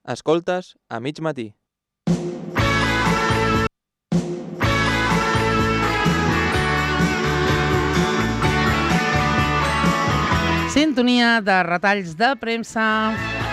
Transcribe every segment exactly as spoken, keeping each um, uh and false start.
Escoltes a mig matí. Sintonia de retalls de premsa.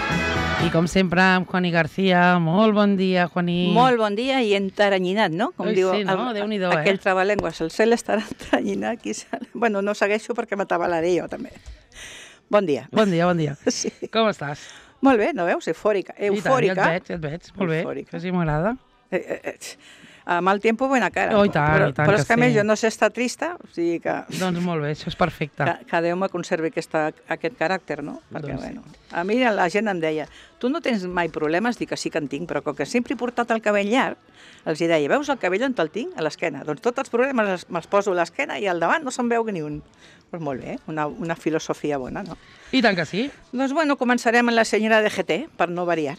I com sempre, amb Juani García. Molt bon dia, Juani. Molt bon dia i enteranyinat, no? Com Ui, diu sí, no? el, Déu-n'hi-do, aquell eh? trabalengües. El cel estarà enteranyinat. Qui sap? Bueno, no segueixo perquè m'atabalaré jo, també. Bon dia. Bon dia, bon dia. Sí. Com estàs? Molt bé, no veus? Eufòrica. I Eufòrica. tant, ja et veig, ja et veig. Molt bé, Eufòrica. que sí m'agrada. Eh, eh, eh. A mal tiempo, buena cara. Oh, i tant, però, i tant però que és que a més sí. jo no sé estar trista, o sigui que... Doncs molt bé, això és perfecte. Que, que Déu me conservi aquesta, aquest caràcter, no? Perquè, Doncs sí. bueno, a mi la gent em deia, tu no tens mai problemes? Dic que sí que en tinc, però com que sempre he portat el cabell llarg, els hi deia, veus el cabell on te'l tinc? A l'esquena. Doncs tots els problemes els- me'ls poso a l'esquena i al davant no se'n veu ni un. Doncs molt bé, una, una filosofia bona, no? I tant que sí. Doncs bueno, començarem amb la senyora D G T, per no variar.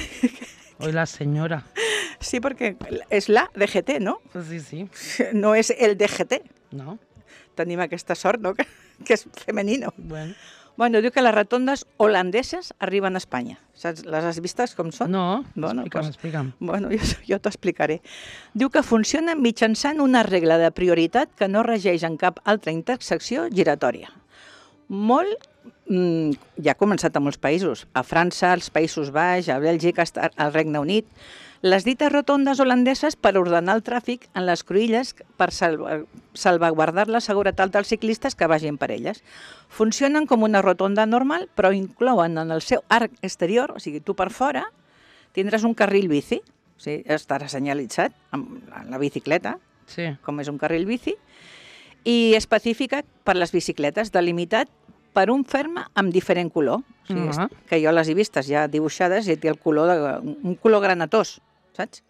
Oi, la senyora. Sí, perquè és la D G T, no? Sí, sí. No és el D G T. No? Tenim aquesta sort, no?, que, que és femenino. Bueno. Bueno, diu que les rotondes holandeses arriben a Espanya. Saps? Les has vistes com són? No, Bueno, explica'm, pues- explica'm. Bueno, jo, jo t'explicaré. Diu que funciona mitjançant una regla de prioritat que no regeix en cap altra intersecció giratòria. Molt, mm, ja ha començat a molts països. A França, als Països Baixos, a Bèlgica, al Regne Unit. Les dites rotondes holandeses per ordenar el tràfic en les cruïlles per salva, salvaguardar la seguretat dels ciclistes que vagin per elles. Funcionen com una rotonda normal, però inclouen en el seu arc exterior, o sigui, tu per fora, tindràs un carril bici, o sigui, estarà senyalitzat amb la bicicleta, Sí. com és un carril bici, i específica per les bicicletes, delimitat per un ferma amb diferent color. O sigui, Ah. que jo les he vistes ja dibuixades i té el color de, un color granatós, saps?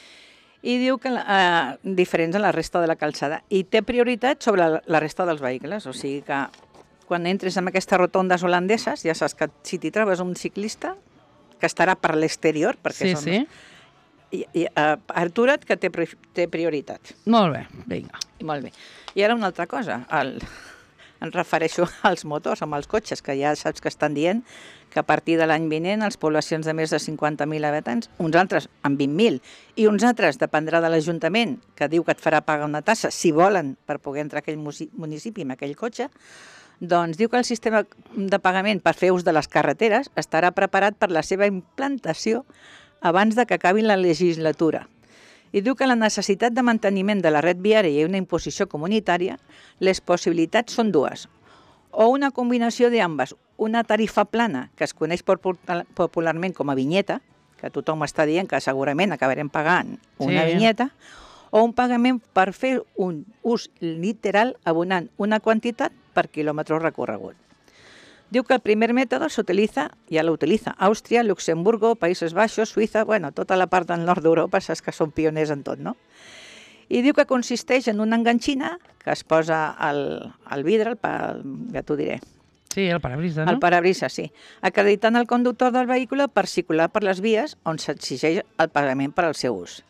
I diu que eh, diferents a la resta de la calçada. I té prioritat sobre la, la resta dels vehicles. O sigui que quan entres en aquestes rotondes holandeses, ja saps que si t'hi trobes un ciclista, que estarà per l'exterior, perquè Sí, són... sí. I, i uh, atura't, que té, pri- té prioritat. Molt bé, vinga. Molt bé. I ara una altra cosa. El, em refereixo als motors, amb els cotxes, que ja saps que estan dient que a partir de l'any vinent, les poblacions de més de cinquanta mil habitants, uns altres amb vint mil, i uns altres dependrà de l'Ajuntament, que diu que et farà pagar una tassa, si volen, per poder entrar a aquell musi- municipi amb aquell cotxe, doncs diu que el sistema de pagament per fer ús de les carreteres estarà preparat per la seva implantació abans de que acabi la legislatura. I diu que la necessitat de manteniment de la red viària i una imposició comunitària, les possibilitats són dues. O una combinació d'ambes, una tarifa plana, que es coneix popular- popularment com a vinyeta, que tothom està dient que segurament acabarem pagant una Sí. vinyeta, o un pagament per fer un ús literal abonant una quantitat per quilòmetre recorregut. Diu que el primer mètode s'utilitza, ja l'utilitza, Àustria, Luxemburgo, Països Baixos, Suïssa, bueno, tota la part del nord d'Europa, saps que són pioners en tot, no? I diu que consisteix en una enganxina que es posa al, al vidre, al, pa- ja t'ho diré, Sí, el parabrisa, no? al parabrisa, sí, acreditant el conductor del vehicle per circular per les vies on s'exigeix el pagament per al seu ús.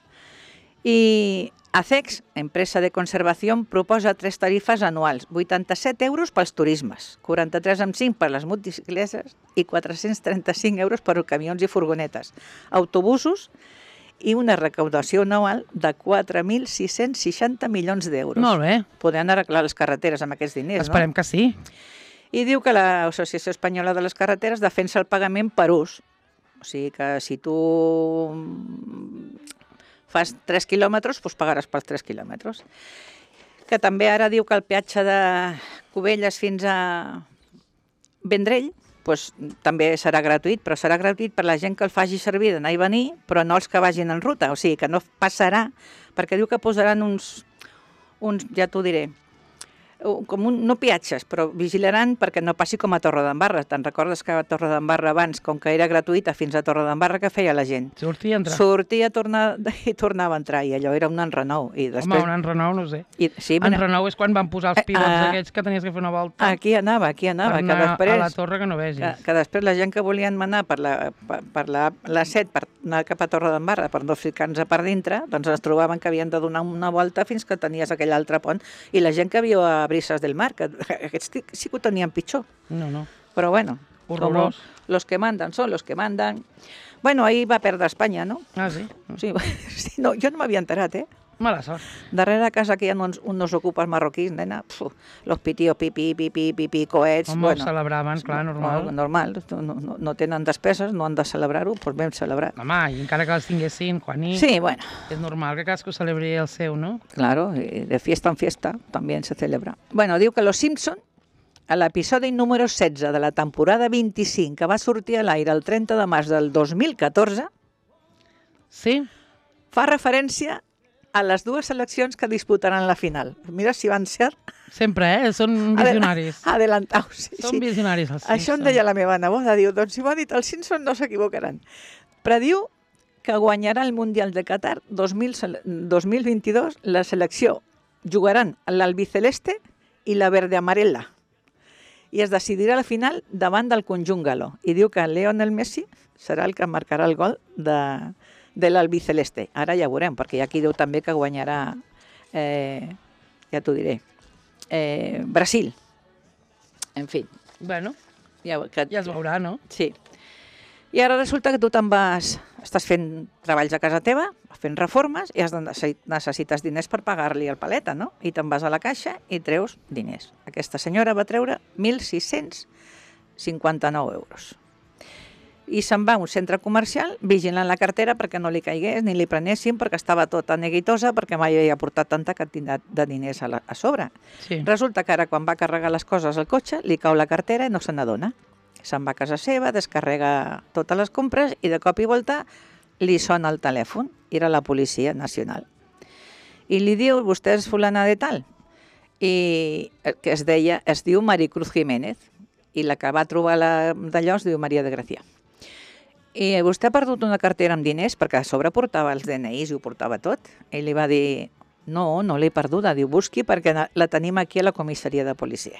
I ACEX, empresa de conservació, proposa tres tarifes anuals, vuitanta-set euros pels turismes, quaranta-tres coma cinc per les motocicletes i quatre-cents trenta-cinc euros per camions i furgonetes, autobusos i una recaudació anual de quatre mil sis-cents seixanta milions d'euros. Molt bé. Podran arreglar les carreteres amb aquests diners, Esperem no? que sí. I diu que l'Associació Espanyola de les Carreteres defensa el pagament per ús. O sigui que si tu fas tres quilòmetres, doncs pagaràs pels tres quilòmetres. Que també ara diu que el peatge de Cubelles fins a Vendrell doncs, també serà gratuït, però serà gratuït per la gent que el faci servir d'anar i venir, però no els que vagin en ruta. O sigui que no passarà, perquè diu que posaran uns, uns ja t'ho diré, com un, no peatges, però vigilaran perquè no passi com a Torredembarra. Te'n recordes que a Torredembarra abans, com que era gratuïta fins a Torredembarra, què feia la gent? Sortir i entrar. Sortia torna, i tornava a entrar, i allò era un enrenou. I després, Home, un enrenou, no ho sé. i, sí, En renou és quan van posar els Eh, pivots ah, aquells que tenies que fer una volta aquí anava, aquí anava, per que anar després... a la torre que no vegis. Que, que després la gent que volien manar per la, per, per la, la set, per anar cap a Torredembarra, per no ficar-nos per dintre, doncs es trobaven que havien de donar una volta fins que tenies aquell altre pont. I la gent que viu a Brises del Mar, que aquests sí que ho tenien pitjor. No, no. Però bueno, Horrorós. Los que mandan son los que mandan. Bueno, ahí va perdre Espanya, no? Ah, sí? Sí, sí no, jo no m'havia enterat, eh? Mala sort. Darrere casa que hi ha uns, uns ocupes marroquís, nena, pf, los pitíos, pipi, pipi, pipi, coets... Home, bueno, ho celebraven, clar, normal. No, normal, no, no, no tenen despeses, no han de celebrar-ho, doncs vam celebrar. Home, i encara que els tinguessin, Juaní, Sí, bueno, és normal que cadascú celebri el seu, no? claro, y de fiesta en fiesta también se celebra. Bueno, diu que Los Simpson, a l'episodi número setze de la temporada vint-i-cinc, que va sortir a l'aire el trenta de març del dos mil catorze, Sí? fa referència a les dues seleccions que disputaran la final. Mira si van ser Sempre, eh? Són visionaris. adelantaus. Sí, Són sí. visionaris, els Això em Simpson. deia la meva neboda, diu, doncs si m'ho ha dit el Simpson no s'equivocaran. Prediu que guanyarà el Mundial de Qatar dos mil vint-i-dos, la selecció jugaran l'albiceleste i la verde-amarela i es decidirà la final davant del conjunt galo. I diu que Lionel Messi serà el que marcarà el gol de, de l'albiceleste. Ara ja ho veurem, perquè aquí diu també que guanyarà, eh, ja t'ho diré, eh, Brasil. En fi, Bueno, ja, que, ja es veurà, no? sí. I ara resulta que tu te'n vas, estàs fent treballs a casa teva, fent reformes, i has de, necessites diners per pagar-li el paleta, no? I te'n vas a la caixa i treus diners. Aquesta senyora va treure mil sis-cents cinquanta-nou euros. I se'n va a un centre comercial vigilant la cartera perquè no li caigués ni li prenessin, perquè estava tota neguitosa, perquè mai havia portat tanta quantitat de diners a, la, a sobre. Sí. Resulta que ara quan va carregar les coses al cotxe li cau la cartera i no se n'adona. Se'n va a casa seva, descarrega totes les compres i de cop i volta li sona el telèfon. Era la Policia Nacional. I li diu, vostè és fulana de tal? I que es deia, es diu Maricruz Jiménez. I la que va trobar d'allò es diu Maria de Gracia. I vostè ha perdut una cartera amb diners, perquè a sobre portava els D N Is i ho portava tot. I li va dir, no, no l'he perduda. Diu, busqui perquè la tenim aquí a la comissaria de policia.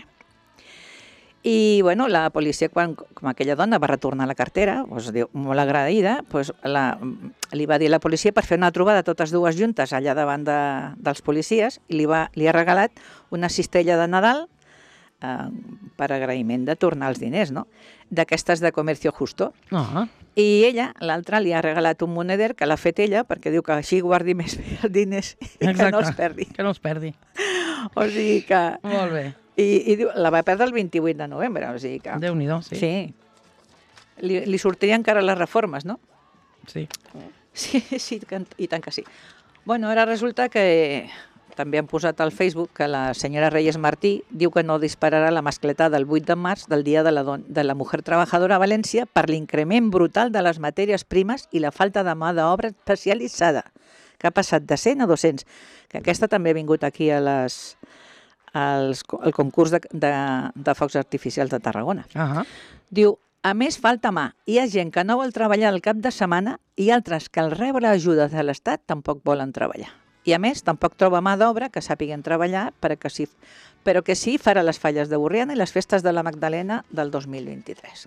I, bueno, la policia, quan com aquella dona va retornar la cartera, doncs, diu, molt agraïda, doncs, la, li va dir a la policia per fer una trobada totes dues juntes allà davant de, dels policies i li, va, li ha regalat una cistella de Nadal eh, per agraïment de tornar els diners, no? D'aquestes de Comercio Justo. Ah, I ella, l'altra, li ha regalat un moneder que l'ha fet ella perquè diu que així guardi més bé els diners i exacte. que no els perdi. Que no els perdi. O sigui que... Molt bé. I, i diu, la va perdre el vint-i-vuit de novembre, o sigui que... Déu-n'hi-do, sí. Sí. Li, li sortirien encara les reformes, no? Sí. Sí, sí, i tant que sí. Bueno, ara resulta que també han posat al Facebook que la senyora Reyes Martí diu que no dispararà la mascletà del vuit de març del Dia de la, don de la Mujer Trabajadora a València per l'increment brutal de les matèries primes i la falta de mà d'obra especialitzada, que ha passat de cent a dos-cents. Que aquesta també ha vingut aquí a les... al concurs de, de, de focs artificials de Tarragona. Ah, Diu, a més falta mà. Hi ha gent que no vol treballar el cap de setmana i altres que al rebre ajudes de l'Estat tampoc volen treballar. I a més, tampoc troba mà d'obra que sàpiguen treballar, però que sí, però que sí farà les falles de Borriana i les festes de la Magdalena del dos mil vint-i-tres.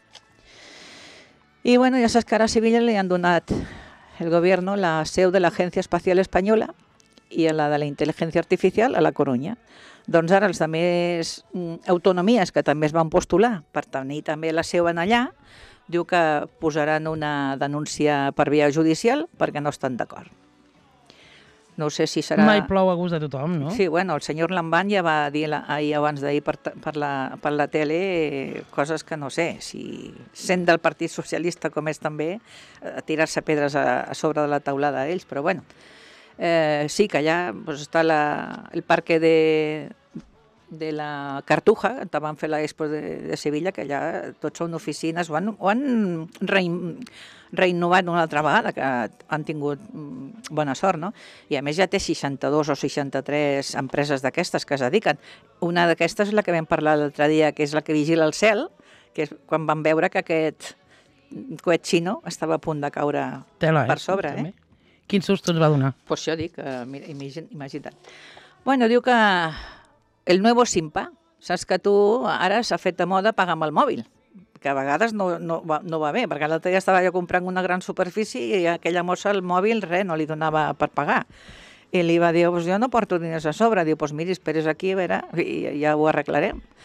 I bueno, ja saps que ara a Sevilla li han donat el gobierno la seu de l'Agència Espacial Espanyola i la de la Intel·ligència Artificial a la Corunya. Doncs ara els de més autonomies que també es van postular per tenir també la seu en allà, diu que posaran una denúncia per via judicial perquè no estan d'acord. No sé si serà... mai plou a gust de tothom, no? Sí, bueno, el senyor Lambán ja va dir la, ahir abans d'ahir per, per, la, per la tele eh, coses que no sé, si sent del Partit Socialista com és també, a tirar-se pedres a, a sobre de la taulada d'ells, però bueno, eh, sí que allà pues, està la, el parque de, de la Cartuja, que van fer l'Expo de, de Sevilla, que allà tots són oficines, ho han, ho han rein, reinovat una altra vegada, que han tingut bona sort, no? I a més ja té seixanta-dos o seixanta-tres empreses d'aquestes que es dediquen. Una d'aquestes és la que vam parlar l'altre dia, que és la que vigila el cel, que és quan van veure que aquest coet xino estava a punt de caure Tela, eh? per sobre. També. Eh? Quin susto ens va donar? Pues això dic, eh, imagina't. Bueno, diu que el nuevo Simpa, saps que tu ara s'ha fet de moda pagar amb el mòbil, que a vegades no, no, va, no va bé, perquè l'altre dia estava jo comprant una gran superfície i aquella mossa el mòbil res, no li donava per pagar. I li va dir, pues jo no porto diners a sobre. Diu, pues miri, esperes aquí, a veure, i ja ho arreglarem.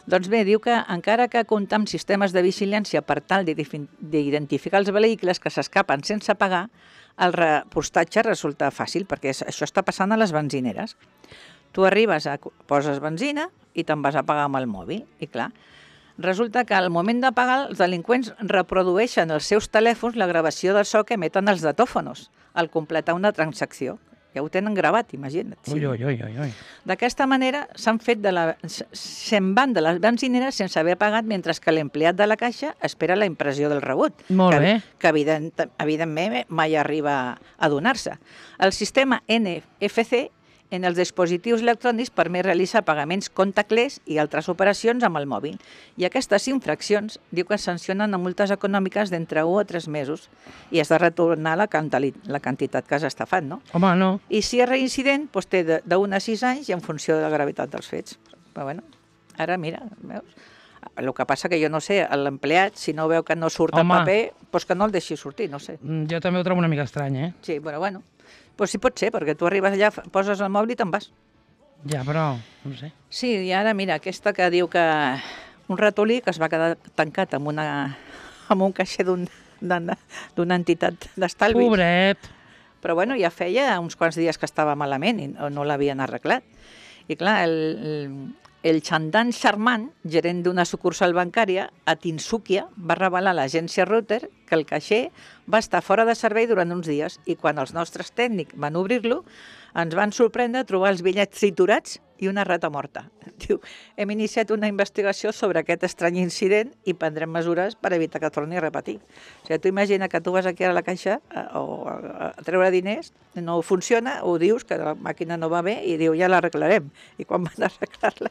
Doncs bé, diu que encara que comptar amb sistemes de vigilància per tal d'identificar els vehicles que s'escapen sense pagar, el repostatge resulta fàcil, perquè això està passant a les benzineres. Tu arribes, a, poses benzina i te'n vas a pagar amb el mòbil. I clar, resulta que al moment de pagar els delinqüents reprodueixen els seus telèfons la gravació del so que emeten els datòfonos al completar una transacció. Ja ho tenen gravat, imagina't. Sí. Ui, ui, ui, ui. D'aquesta manera s'han fet de la... se'n van de les benzineres sense haver pagat, mentre que l'empleat de la caixa espera la impressió del rebut. Molt que, bé. Que evident, evidentment mai arriba a donar-se. El sistema N F C en els dispositius electrònics permet realitzar pagaments contactless i altres operacions amb el mòbil. I aquestes infraccions diu que sancionen a multes econòmiques d'entre un a tres mesos i has de retornar la, la quantitat que has estafat, no? Home, no. I si és reincident, doncs té d'un a sis anys i en funció de la gravetat dels fets. Però bueno, ara mira, veus? El que passa que jo no sé, l'empleat, si no veu que no surt el paper, doncs que no el deixi sortir, no sé. Jo també ho trobo una mica estrany, eh? Sí, però bueno. Doncs sí pot ser, perquè tu arribes allà, poses el mòbil i te'n vas. Ja, però no sé. Sí, i ara mira, aquesta que diu que un ratolí que es va quedar tancat amb, una, amb un caixer d'una un, entitat d'estalvis. Pobret. Però bueno, ja feia uns quants dies que estava malament i no, no l'havien arreglat. I clar, el, el, el Chandan Sharman, gerent d'una sucursal bancària a Tinsukia, va revelar a l'agència Reuters que el caixer va estar fora de servei durant uns dies i quan els nostres tècnics van obrir-lo ens van sorprendre trobar els bitllets triturats i una rata morta. Diu, hem iniciat una investigació sobre aquest estrany incident i prendrem mesures per evitar que torni a repetir. O sigui, tu imagina que tu vas aquí a la caixa a, a, a treure diners, no funciona, o dius que la màquina no va bé i diu ja l'arreglarem. I quan van arreglar-la...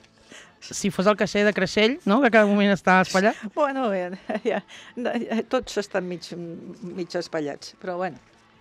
Si fos el caixer de Creixell, no?, que cada moment està espatllat. Bueno, ja, ja, ja, tots estan mig, mig espatllats, però bueno.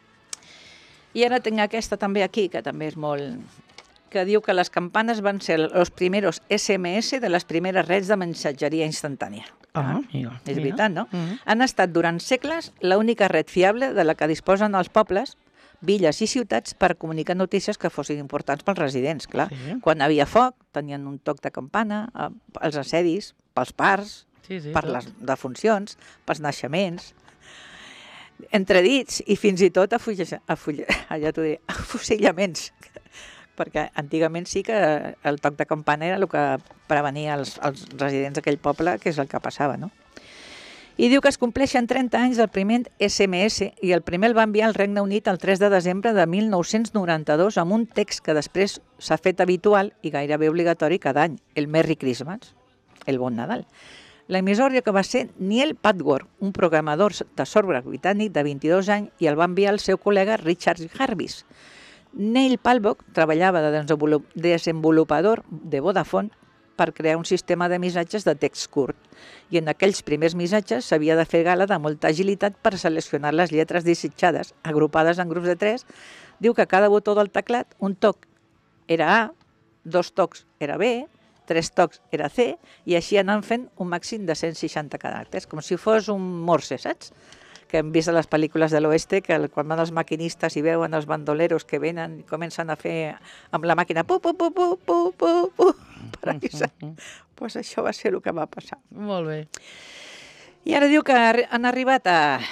I ara tinc aquesta també aquí, que també és molt... que diu que les campanes van ser els primers S M S de les primeres redes de mensatgeria instantània. Ah, mira. És veritat, no? Mm -hmm. Han estat durant segles l'única red fiable de la que disposen els pobles, villes i ciutats per comunicar notícies que fossin importants pels residents, clar. Sí. Quan havia foc, tenien un toc de campana, els assedis, pels parcs, Sí, sí, per clar. les defuncions, pels naixements, entredits i fins i tot afulla, afulla, ja t'ho diré, afusillaments, perquè antigament sí que el toc de campana era el que prevenia els, els residents d'aquell poble, que és el que passava, no? I diu que es compleixen trenta anys del primer S M S i el primer el va enviar al Regne Unit el tres de desembre de mil nou-cents noranta-dos amb un text que després s'ha fet habitual i gairebé obligatori cada any, el Merry Christmas, el Bon Nadal. L'emissòria que va ser Neil Padgett, un programador de software britànic de vint-i-dos anys, i el va enviar al seu col·lega Richard Jarvis. Neil Padgett treballava de desenvolupador de Vodafone per crear un sistema de missatges de text curt. I en aquells primers missatges s'havia de fer gala de molta agilitat per seleccionar les lletres desitjades, agrupades en grups de tres. Diu que cada botó del teclat, un toc era A, dos tocs era B, tres tocs era C, i així anant fent un màxim de cent seixanta caràcters, com si fos un morse, saps? Que hem vist a les pel·lícules de l'oeste, que quan van els maquinistes i veuen els bandoleros que venen i comencen a fer amb la màquina pu, pu, pu, pu, pu, pu, pu, per avisar. Pues això va ser el que va passar. Molt bé. I ara diu que han arribat a,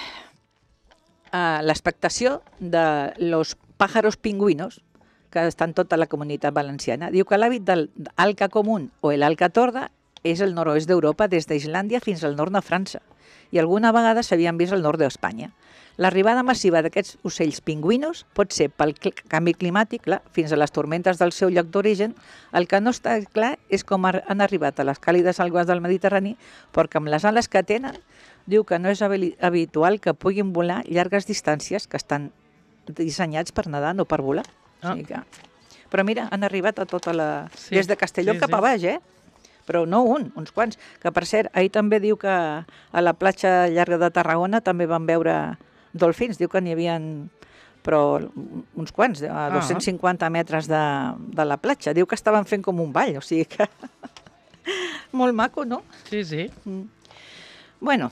a l'expectació de los pájaros pingüinos, que estan tota la comunitat valenciana. Diu que l'hàbit del alca común o el alca torda és el nord-oest d'Europa des d'Islàndia fins al nord de França i alguna vegada s'havien vist al nord d'Espanya. L'arribada massiva d'aquests ocells pingüinos pot ser pel canvi climàtic, clar, fins a les tormentes del seu lloc d'origen. El que no està clar és com han arribat a les càlides aigües del Mediterrani, perquè amb les ales que tenen, diu que no és habitual que puguin volar llargues distàncies que estan dissenyats per nedar, no per volar. Ah. O sigui que... Però mira, han arribat a tota la... Sí, des de Castelló sí, cap sí. a baix, eh? Però no un, uns quants. Que per cert, ahir també diu que a la platja llarga de Tarragona també van veure dolfins. Diu que n'hi havia però uns quants, a dos-cents cinquanta metres de, de la platja. Diu que estaven fent com un ball, o sigui que... Molt maco, no? Sí, sí. Mm. Bueno,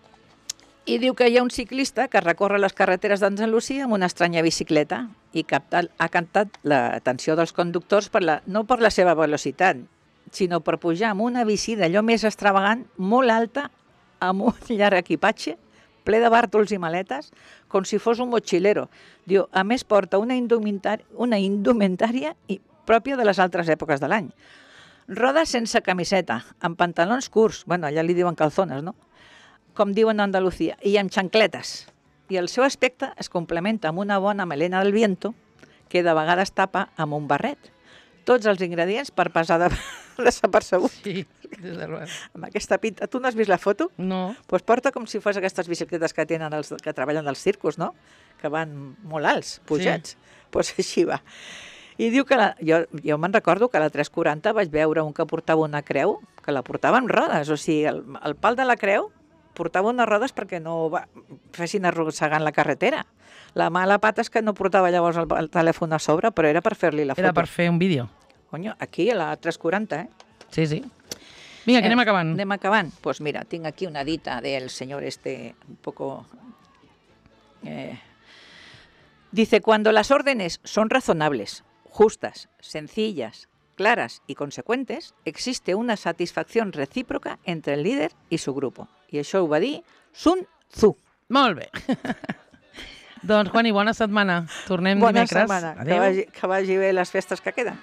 i diu que hi ha un ciclista que recorre les carreteres d'Andalusia amb una estranya bicicleta i captat, ha captat l'atenció dels conductors per la, no per la seva velocitat, sinó per pujar amb una bici d'allò més extravagant, molt alta, amb un llarg equipatge, ple de bàrtols i maletes, com si fos un mochilero. Diu, a més porta una indumentària, una indumentària i pròpia de les altres èpoques de l'any. Roda sense camiseta, amb pantalons curts, bueno, allà li diuen calzones, no? Com diuen a Andalucía, i amb xancletes. I el seu aspecte es complementa amb una bona melena del viento, que de vegades tapa amb un barret. Tots els ingredients per passar de... desapercebut. Sí, des de luego. Amb aquesta pinta. Tu no has vist la foto? No. Doncs pues porta com si fos aquestes bicicletes que tenen els que treballen dels circos, no? Que van molt alts, pujats. Doncs sí. pues així va. I diu que... La, jo jo me'n recordo que a la tres quaranta vaig veure un que portava una creu, que la portava amb rodes. O sigui, el, el pal de la creu portava unes rodes perquè no va, fessin arrossegant la carretera. La mala pata és que no portava llavors el, el telèfon a sobre, però era per fer-li la foto. Era per fer un vídeo. Coño, aquí a la tres quaranta, eh? Sí, sí. Vinga, que Eh, anem acabant. Anem acabant. Pues mira, tinc aquí una dita del señor este un poco... Eh, dice, cuando las órdenes son razonables, justas, sencillas, claras y consecuentes, existe una satisfacción recíproca entre el líder y su grupo. I això ho va dir Sun Tzu. Molt bé. Doncs, Juani, bona setmana. Tornem Bona dimecres. setmana. Que Adéu. vagi, que vagi bé les festes que queden.